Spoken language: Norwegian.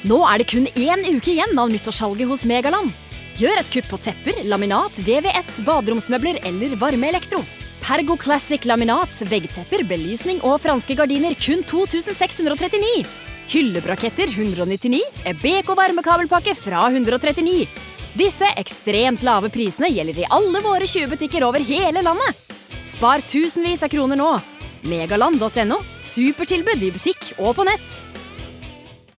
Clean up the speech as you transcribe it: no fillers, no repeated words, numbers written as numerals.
Nå det kun 1 uke igjen av nyttårssalget hos Megaland. Gjør et kupp på tepper, laminat, VVS, baderomsmøbler eller varmeelektro. Pergo Classic laminat, veggtepper, belysning og franske gardiner kun 2639. Hyllebraketter 199, BK varmekabelpakke fra 139. Disse ekstremt lave prisene gjelder i alle våre 20 butikker over hele landet. Spar tusenvis av kroner nå. Megaland.no, supertilbud i butikk og på nett.